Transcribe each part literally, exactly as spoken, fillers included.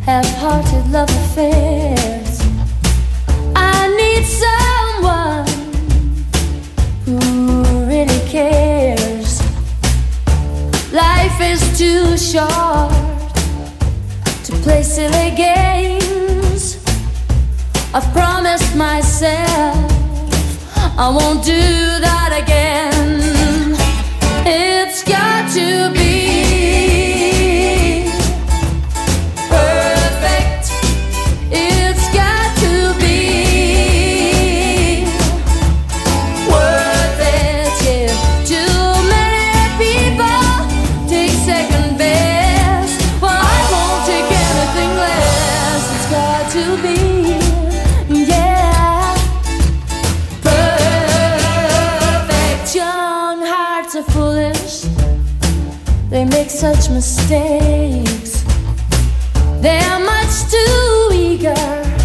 half-hearted love affairs. I need someone who really cares. Life is too short to play silly games. I've promised myself I won't do that again. It's got to be perfect. It's got to be worth it. Yeah. Too many people take second best. Well, I won't take anything less. It's got to be, yeah, perfect. Young hearts are foolish. They make such mistakes. They're much too eager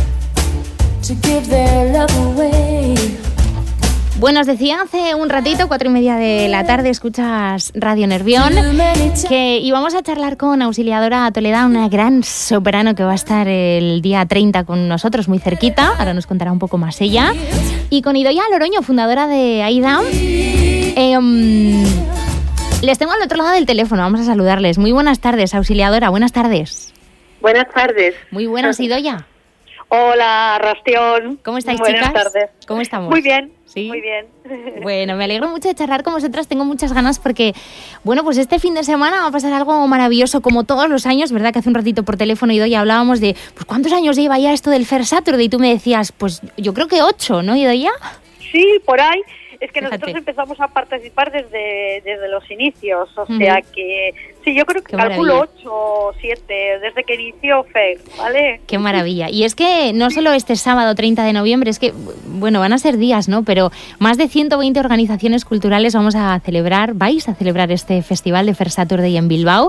to give their love away. Bueno, os decía hace un ratito, cuatro y media de la tarde, escuchas Radio Nervión, que íbamos a charlar con Auxiliadora Toledá, una gran soprano que va a estar el día treinta con nosotros, muy cerquita. Ahora nos contará un poco más ella. Y con Idoia Loroño, fundadora de AIDA. Eh, um, les tengo al otro lado del teléfono, vamos a saludarles. Muy buenas tardes, Auxiliadora, buenas tardes. Buenas tardes. Muy buenas, Idoia. Hola, Rastión. ¿Cómo estáis, Buenas chicas? tardes. ¿Cómo estamos? Muy bien, ¿Sí? muy bien. Bueno, me alegro mucho de charlar con vosotras, tengo muchas ganas porque, bueno, pues este fin de semana va a pasar algo maravilloso, como todos los años, ¿verdad? Que hace un ratito por teléfono, Idoia, hablábamos de, pues, ¿cuántos años lleva ya esto del First Saturday? Y tú me decías, pues, yo creo que ocho, ¿no, Idoia? Sí, por ahí. Es que Fíjate. nosotros empezamos a participar desde, desde los inicios, o Uh-huh. sea que, sí, yo creo que Qué calculo maravilla. ocho o siete, desde que inició F E C, ¿vale? Qué maravilla. Y es que no solo este sábado treinta de noviembre, es que, bueno, van a ser días, ¿no? Pero más de ciento veinte organizaciones culturales vamos a celebrar, vais a celebrar este festival de First Saturday en Bilbao.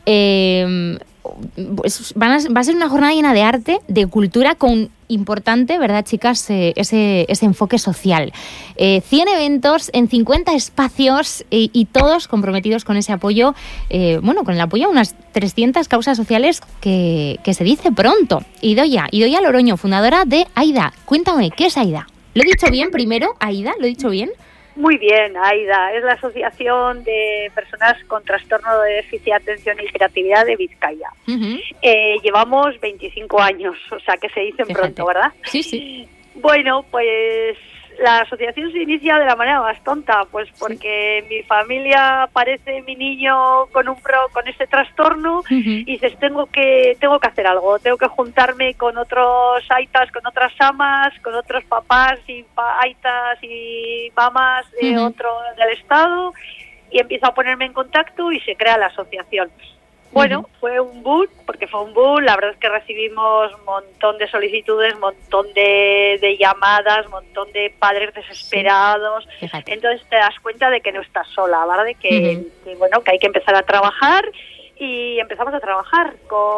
Eh, pues van a, va a ser una jornada llena de arte, de cultura, con importante, ¿verdad, chicas? Eh, ese, ese enfoque social. Eh, cien eventos en cincuenta espacios eh, y todos comprometidos con ese apoyo, eh, bueno, con el apoyo a unas trescientas causas sociales que, que se dice pronto. Idoia, Idoia Loroño, fundadora de AIDA. Cuéntame, ¿qué es AIDA? ¿Lo he dicho bien primero, AIDA? ¿Lo he dicho bien? Muy bien, AIDA, es la Asociación de Personas con Trastorno de Déficit de Atención y Hiperactividad de Vizcaya. Uh-huh. Eh, llevamos veinticinco años, o sea que se dicen Fíjate. pronto, ¿verdad? Sí, sí. Bueno, pues la asociación se inicia de la manera más tonta, pues porque sí. Mi familia aparece mi niño con un pro, con ese trastorno, uh-huh. Y dices, tengo que tengo que hacer algo, tengo que juntarme con otros aitas, con otras amas, con otros papás y pa- aitas y mamás de uh-huh. otro del estado, y empiezo a ponerme en contacto y se crea la asociación. Bueno, uh-huh. fue un boom, porque fue un boom, la verdad es que recibimos un montón de solicitudes, un montón de, de llamadas, un montón de padres desesperados, sí. Entonces te das cuenta de que no estás sola, ¿verdad? De que, uh-huh. que, bueno, que hay que empezar a trabajar, y empezamos a trabajar,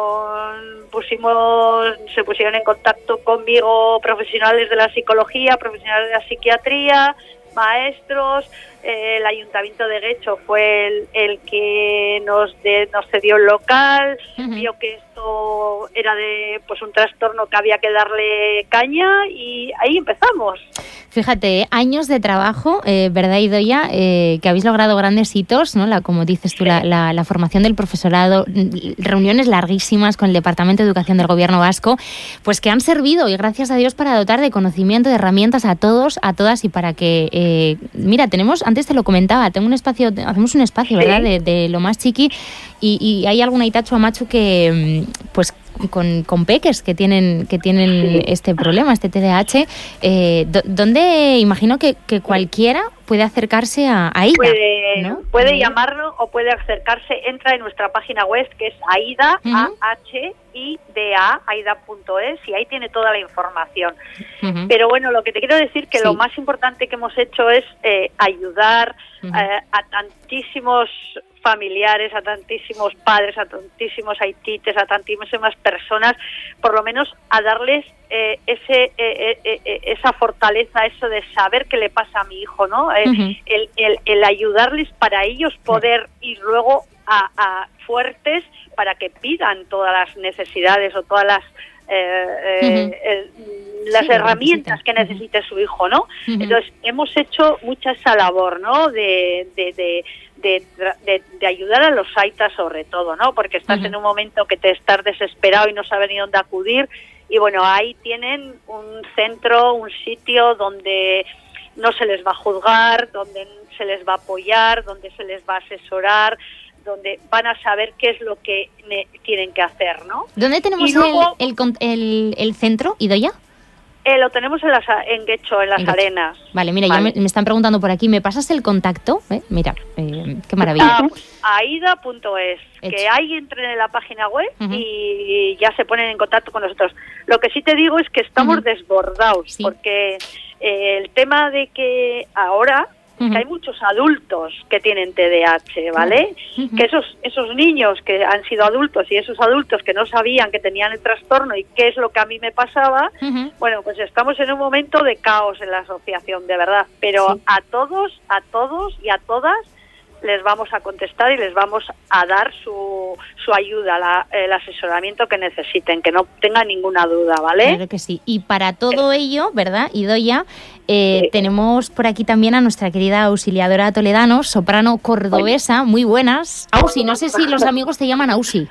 con pusimos se pusieron en contacto conmigo profesionales de la psicología, profesionales de la psiquiatría, maestros. Eh, el Ayuntamiento de Guecho fue el, el que nos de, nos cedió el local, uh-huh. Vio que esto era de pues un trastorno que había que darle caña, y ahí empezamos. Fíjate, años de trabajo, eh, ¿verdad, Idoia? Eh, que habéis logrado grandes hitos, ¿no? La, como dices tú, sí. la, la, la formación del profesorado, reuniones larguísimas con el Departamento de Educación del Gobierno Vasco, pues que han servido, y gracias a Dios, para dotar de conocimiento, de herramientas a todos, a todas, y para que, eh, mira, tenemos, antes te lo comentaba, tengo un espacio, hacemos un espacio, ¿verdad?, sí. de, de lo más chiqui, y, y hay alguna Itachu Amachu que, pues, con, con peques que tienen que tienen sí. este problema, este T D A H, eh, do, donde imagino que, que cualquiera puede acercarse a AIDA, puede, ¿no? Puede llamarlo o puede acercarse, entra en nuestra página web, que es AIDA, uh-huh. A H I D A, aida punto es, y ahí tiene toda la información. Uh-huh. Pero bueno, lo que te quiero decir que sí. Lo más importante que hemos hecho es eh, ayudar uh-huh. eh, a tantísimos familiares, a tantísimos padres, a tantísimos haitites, a tantísimas personas, por lo menos a darles eh, ese eh, eh, esa fortaleza, eso de saber qué le pasa a mi hijo, ¿no? Eh, uh-huh. el, el, el ayudarles para ellos poder uh-huh. ir luego a, a fuertes para que pidan todas las necesidades o todas las eh, eh, uh-huh. el, las sí, herramientas que necesite uh-huh. su hijo, ¿no? Uh-huh. Entonces hemos hecho mucha esa labor, ¿no? De, de, de De, de, de ayudar a los aitas sobre todo, ¿no? Porque estás uh-huh. en un momento que te estás desesperado y no sabes ni dónde acudir, y bueno, ahí tienen un centro, un sitio donde no se les va a juzgar, donde se les va a apoyar, donde se les va a asesorar, donde van a saber qué es lo que ne- tienen que hacer, ¿no? ¿Dónde tenemos luego, el, el, el, el centro, Idoia? Eh, lo tenemos en, las, en Guecho, en las en Arenas. Vale, mira, vale. ya me, me están preguntando por aquí, ¿me pasas el contacto? ¿Eh? Mira, eh, qué maravilla. Ah, pues, aida punto es, que ahí entren en la página web uh-huh. y ya se ponen en contacto con nosotros. Lo que sí te digo es que estamos uh-huh. desbordados, sí. porque eh, el tema de que ahora... que hay muchos adultos que tienen T D A H, ¿vale? Uh-huh. Que esos esos niños que han sido adultos y esos adultos que no sabían que tenían el trastorno y qué es lo que a mí me pasaba, uh-huh. bueno, pues estamos en un momento de caos en la asociación, de verdad. Pero sí. a todos, a todos y a todas les vamos a contestar y les vamos a dar su, su ayuda, la, el asesoramiento que necesiten, que no tengan ninguna duda, ¿vale? Claro que sí. Y para todo ello, ¿verdad, Idoia? Eh, sí. Tenemos por aquí también a nuestra querida auxiliadora Toledano, soprano cordobesa, muy buenas. Ausi, no sé si los amigos te llaman Ausi.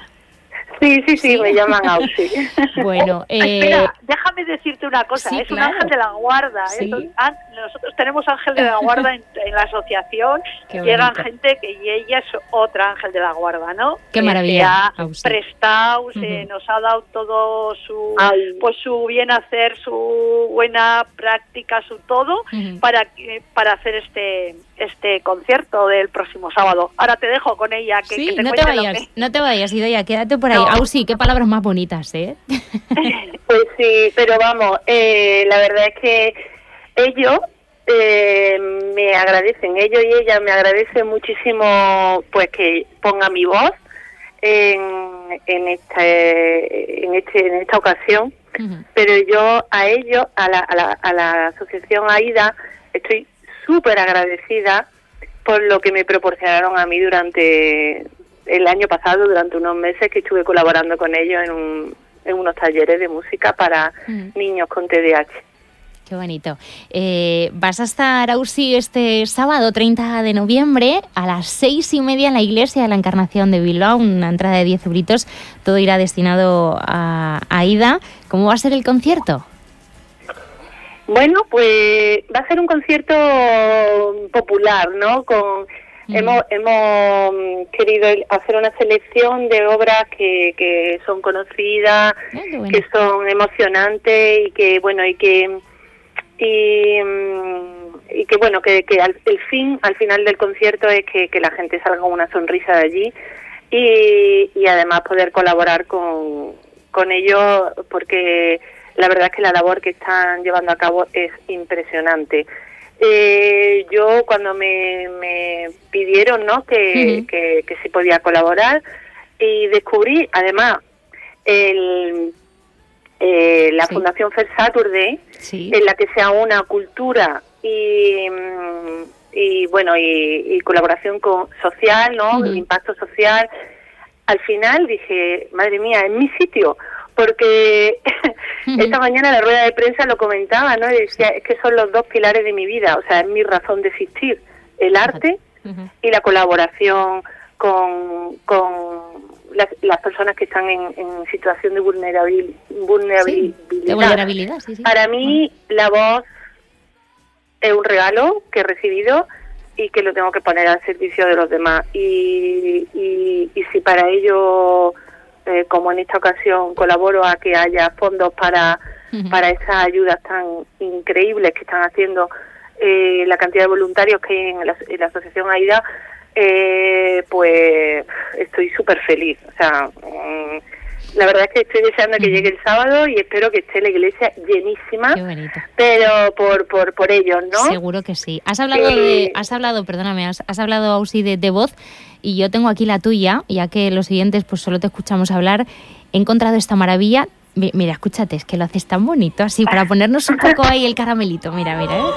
Sí, sí, sí, me llaman Ausi. Bueno, eh... espera, déjame decirte una cosa, sí, es claro. un ángel de la guarda. Sí. ¿eh? Nosotros tenemos ángel de la guarda en, en la asociación, llegan gente que y ella es otra ángel de la guarda, ¿no? Qué maravilla. Se ha Ausi. prestado, uh-huh. se nos ha dado todo su, Ay. pues su bien hacer, su buena práctica, su todo, uh-huh. para, para hacer este... este concierto del próximo sábado. Ahora te dejo con ella. Que, sí, que te no te vayas, que... no te vayas, Idoia, quédate por ahí. No. Ausi, qué palabras más bonitas, ¿eh? Pues sí, pero vamos, eh, la verdad es que ellos eh, me agradecen, ellos y ella me agradecen muchísimo, pues que ponga mi voz en, en, este, en, este, en esta ocasión, uh-huh. pero yo a ellos, a la, a la, a la asociación AIDA, estoy súper agradecida por lo que me proporcionaron a mí durante el año pasado, durante unos meses que estuve colaborando con ellos en, un, en unos talleres de música para uh-huh. niños con T D A H. Qué bonito. Eh, vas a estar, Ausi, este sábado treinta de noviembre a las seis y media en la Iglesia de la Encarnación de Bilbao, una entrada de diez euritos, todo irá destinado a AIDA. ¿Cómo va a ser el concierto? Bueno, pues va a ser un concierto popular, ¿no? Con mm. hemos hemos querido hacer una selección de obras que, que son conocidas, Ay, bueno. que son emocionantes y que bueno y que y, y que bueno que, que al, el fin al final del concierto es que, que la gente salga con una sonrisa de allí y, y además poder colaborar con con ellos porque la verdad es que la labor que están llevando a cabo es impresionante. Eh, yo cuando me, me pidieron, ¿no? que, uh-huh. que, que si podía colaborar y descubrí además el, eh, la sí. Fundación First Saturday, sí. en la que sea una cultura y, y bueno y, y colaboración con social, ¿no? Uh-huh. El impacto social. Al final dije, madre mía, es mi sitio. Porque uh-huh. esta mañana en la rueda de prensa lo comentaba, ¿no? Y decía, es que son los dos pilares de mi vida, o sea, es mi razón de existir, el arte uh-huh. y la colaboración con, con las, las personas que están en, en situación de vulnerabil, vulnerabilidad. Sí, de vulnerabilidad, sí, sí. Para mí, uh-huh. la voz es un regalo que he recibido y que lo tengo que poner al servicio de los demás. Y, y, y si para ello... Eh, como en esta ocasión colaboro a que haya fondos para uh-huh. para esas ayudas tan increíbles que están haciendo eh, la cantidad de voluntarios que hay en la, en la asociación AIDA, eh, pues estoy súper feliz. O sea, mmm, la verdad es que estoy deseando que uh-huh. llegue el sábado y espero que esté la iglesia llenísima. Qué bonito. Pero por por por ellos, ¿no? Seguro que sí. Has hablado eh, de, has hablado, perdóname, has, has hablado, Ausi, de, de voz. Y yo tengo aquí la tuya, ya que los siguientes pues solo te escuchamos hablar. He encontrado esta maravilla. Mira, escúchate, es que lo haces tan bonito, así, para ponernos un poco ahí el caramelito. Mira, mira, ¿eh?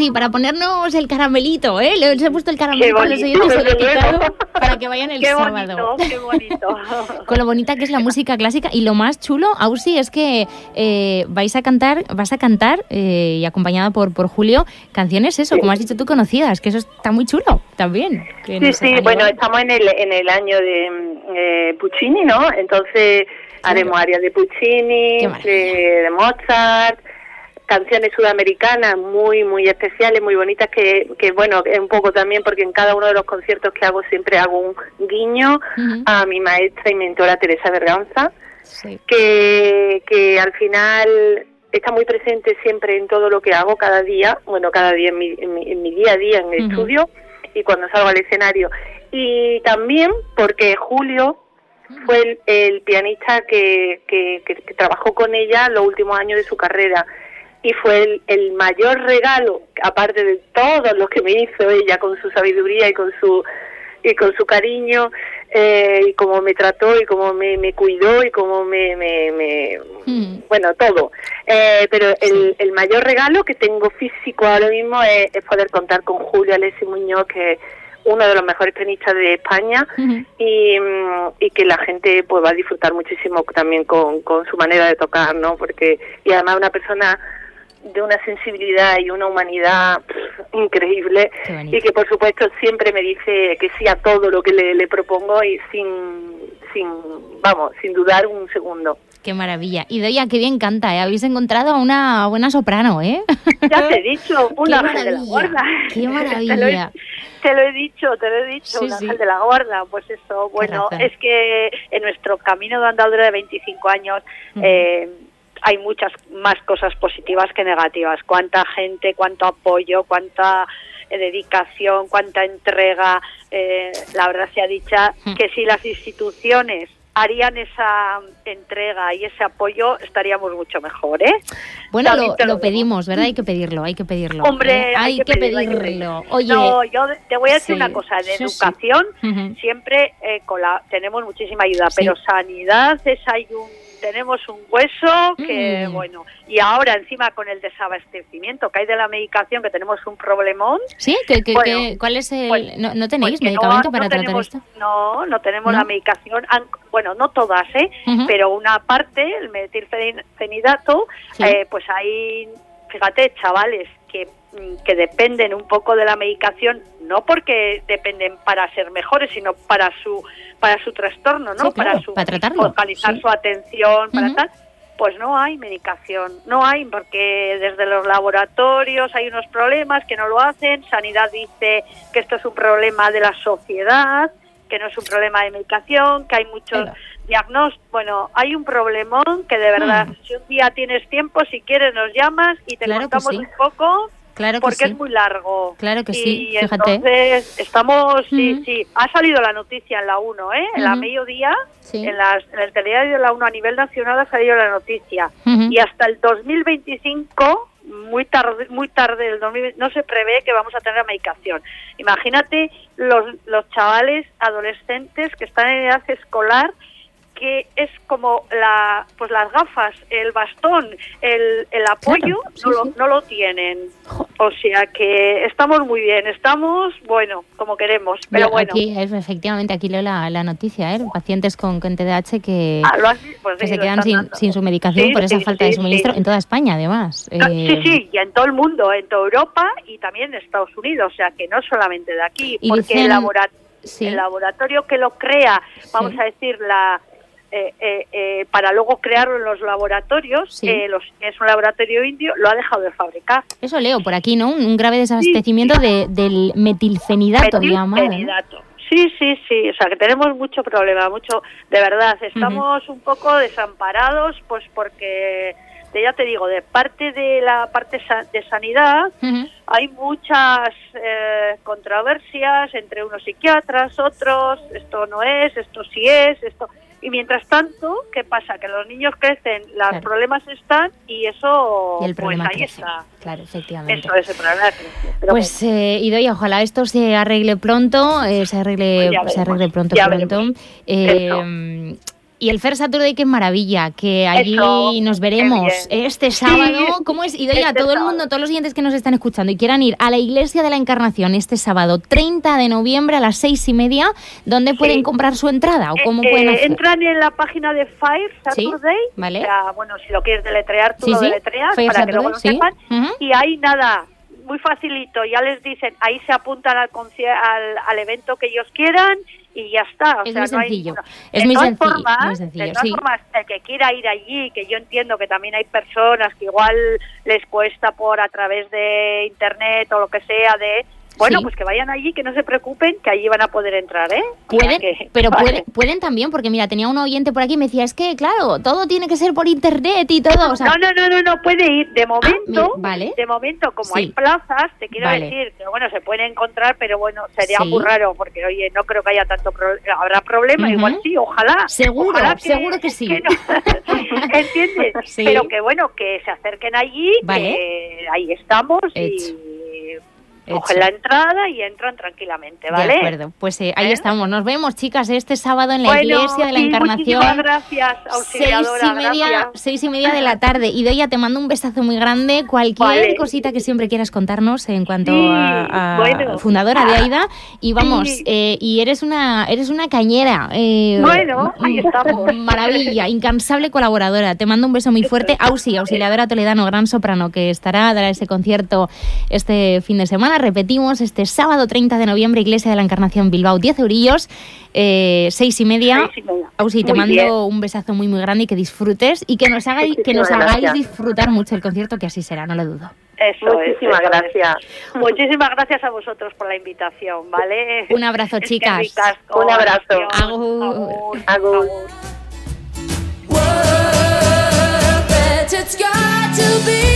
sí, para ponernos el caramelito, ¿eh? Les he puesto el caramelito a los oyentes, se lo he quitado para que vayan el qué sábado. Bonito, qué bonito. Con lo bonita que es la música clásica. Y lo más chulo, Ausi, es que eh, vais a cantar, vas a cantar, eh, y acompañada por, por Julio, canciones, eso, sí. como has dicho tú, conocidas, que eso está muy chulo también. Sí, sí, bueno, estamos en el, en el año de eh, Puccini, ¿no? Entonces haremos claro. arias de Puccini, de, de Mozart, canciones sudamericanas muy muy especiales, muy bonitas, que, que bueno, es un poco también porque en cada uno de los conciertos que hago siempre hago un guiño uh-huh. a mi maestra y mentora Teresa Berganza, sí. que, que al final está muy presente siempre en todo lo que hago cada día, bueno, cada día en mi, en mi, en mi día a día en el uh-huh. estudio y cuando salgo al escenario. Y también porque Julio fue el, el pianista que, que, que, que trabajó con ella los últimos años de su carrera. Y fue el, el mayor regalo, aparte de todos los que me hizo ella con su sabiduría y con su y con su cariño, eh, y cómo me trató y cómo me, me cuidó y cómo me... me, me mm. bueno, todo. Eh, pero el, el mayor regalo que tengo físico ahora mismo es, es poder contar con Julio Alessi Muñoz, que es uno de los mejores pianistas de España, uh-huh. y, y que la gente pues va a disfrutar muchísimo también con, con su manera de tocar, ¿no? Porque y además una persona de una sensibilidad y una humanidad pff, increíble, y que por supuesto siempre me dice que sí a todo lo que le, le propongo y sin, sin, vamos, sin dudar un segundo. Qué maravilla. Y Idoia, qué bien canta, ¿eh? Habéis encontrado a una buena soprano, ¿eh? Ya te he dicho, un ángel de la guarda. Qué maravilla. Te lo he, te lo he dicho, te lo he dicho, sí, un ángel sí. de la guarda. Pues eso, bueno, es que en nuestro camino de andadura de veinticinco años... Uh-huh. eh, hay muchas más cosas positivas que negativas. Cuánta gente, cuánto apoyo, cuánta eh, dedicación, cuánta entrega. Eh, la verdad sea dicha que si las instituciones harían esa entrega y ese apoyo, estaríamos mucho mejor, ¿eh? Bueno, lo, lo, lo pedimos, ¿verdad? Hay que pedirlo, hay que pedirlo. Hombre, ¿eh? hay, hay que, que pedirlo. pedirlo. Hay que pedirlo. Oye, no, yo te voy a decir sí, una cosa, de sí, educación sí. Uh-huh. siempre eh, con la, tenemos muchísima ayuda, sí. pero sanidad es hay un tenemos un hueso que, mm. bueno, y ahora encima con el desabastecimiento que hay de la medicación, que tenemos un problemón. ¿Sí? ¿Qué, qué, bueno, qué, ¿Cuál es el...? Pues, ¿No, no tenéis pues medicamento no, para no tratar tenemos, esto? No, no tenemos ¿No? la medicación, bueno, no todas, ¿eh? Uh-huh. Pero una parte, el metilfenidato, sí. eh, pues hay, fíjate, chavales que que dependen un poco de la medicación, no porque dependen para ser mejores, sino para su para su trastorno, ¿no? Sí, claro, para su para tratarlo, focalizar sí. su atención, para uh-huh. tal. Pues no hay medicación, no hay, porque desde los laboratorios hay unos problemas que no lo hacen. Sanidad dice que esto es un problema de la sociedad, que no es un problema de medicación, que hay muchos claro. diagnósticos. Bueno, hay un problemón que de verdad, mm. si un día tienes tiempo, si quieres nos llamas y te claro contamos sí. un poco. Claro que porque sí. es muy largo. Claro que y sí, fíjate. Entonces, estamos, sí, uh-huh. sí, ha salido la noticia en la uno, ¿eh? En uh-huh. la mediodía, sí. en, las, en el telediario de la uno a nivel nacional ha salido la noticia. Uh-huh. Y hasta el dos mil veinticinco, muy tarde, muy tarde, el dos mil veinte, no se prevé que vamos a tener medicación. Imagínate los, los chavales adolescentes que están en edad escolar, que es como la pues las gafas, el bastón, el, el apoyo, claro, sí, no, lo, sí. no lo tienen. O sea que estamos muy bien, estamos, bueno, como queremos, pero Yo, bueno. Aquí, efectivamente, aquí leo la, la noticia, ¿eh? Pacientes con, con T D A H que, ah, ¿lo has, pues que sí, se quedan sin, sin su medicación sí, por esa sí, falta sí, de suministro sí. en toda España, además. No, eh... Sí, sí, y en todo el mundo, en toda Europa y también en Estados Unidos, o sea que no solamente de aquí, y porque dicen... el, labora- sí. el laboratorio que lo crea, vamos sí. a decir, la... Eh, eh, eh, para luego crearlo en los laboratorios, sí. eh, los, es un laboratorio indio, lo ha dejado de fabricar. Eso leo por aquí, ¿no? Un, un grave desabastecimiento sí, sí. De, del metilfenidato, metilfenidato. llamado. Sí, sí, sí, o sea que tenemos mucho problema, mucho, de verdad, estamos uh-huh. un poco desamparados, pues porque, de, ya te digo, de parte de la parte de sanidad, uh-huh. hay muchas eh, controversias entre unos psiquiatras, otros, esto no es, esto sí es, esto... Y mientras tanto, ¿qué pasa? Que los niños crecen, los claro. problemas están y eso, y el problema pues ahí crece. está. Claro, efectivamente. Eso es el problema crece. Pero pues, bueno. eh, Idoia, ojalá esto se arregle pronto, eh, se arregle, pues se arregle pronto, ya pronto. Eh, Y el Fair Saturday, qué maravilla, que allí Eso, nos veremos este sábado. Sí, ¿Cómo es? Y doy a este todo el sábado. mundo, todos los oyentes que nos están escuchando y quieran ir a la Iglesia de la Encarnación este sábado, treinta de noviembre a las seis y media, ¿dónde Sí. pueden comprar su entrada o cómo Eh, pueden eh, hacer? Entran en la página de Fire Saturday. Sí, vale. O sea, bueno, si lo quieres deletrear, tú Sí, lo sí, deletreas Fire para que luego lo Saturday, sí. sepan. Ujú. Y ahí nada, muy facilito, ya les dicen, ahí se apuntan al, conci- al, al evento que ellos quieran y ya está. O Es sea, muy no hay sencillo, ninguna- es de muy todas sencillo, formas, muy sencillo, de todas sí. formas, el que quiera ir allí, que yo entiendo que también hay personas que igual les cuesta por a través de internet o lo que sea de... Bueno, Sí. pues que vayan allí, que no se preocupen, que allí van a poder entrar, ¿eh? O sea Pueden, que- pero vale. pueden, pueden también, porque mira, tenía un oyente por aquí y me decía, es que claro, todo tiene que ser por internet y todo. O sea, No, no, no, no, no puede ir. De momento, mira, vale. de momento, como Sí. hay plazas, te quiero Vale. decir que bueno, se puede encontrar, pero bueno, sería Sí. muy raro porque oye, no creo que haya tanto problema. Habrá problema, Ujú. igual sí, ojalá. Seguro, ojalá seguro que sí. no. ¿Entiendes? Sí. Pero que bueno, que se acerquen allí, Vale. que ahí estamos Hecho. y Hecho. cogen la entrada y entran tranquilamente, ¿vale? De acuerdo, pues eh, ahí ¿Eh? estamos. Nos vemos, chicas, este sábado en la Bueno, Iglesia de la sí, Encarnación. muchísimas gracias, Seis auxiliadora, y, media, gracias. seis y media de la tarde. Y Doya, te mando un besazo muy grande. Cualquier Vale. cosita que siempre quieras contarnos en cuanto Sí, a, a bueno. fundadora de AIDA. Y vamos, Sí. eh, y eres una eres una cañera. eh, Bueno, ahí estamos. Maravilla, incansable colaboradora. Te mando un beso muy fuerte. Ausi, auxiliadora Toledano, gran soprano, que estará a dar ese concierto este fin de semana. Repetimos, este sábado treinta de noviembre, Iglesia de la Encarnación Bilbao, diez eurillos, eh, seis y media. Seis y media. Ausi, te Muy mando bien. un besazo muy muy grande y que disfrutes y que nos hagáis, que nos Muchísimas hagáis gracias. disfrutar mucho el concierto, que así será, no lo dudo. Eso Muchísimas es, eso gracias. es. Muchísimas gracias a vosotros por la invitación, ¿vale? Un abrazo, Es que chicas. ricasco. Un abrazo. Adiós. Agur. Agur. Agur. Worth it, it's got to be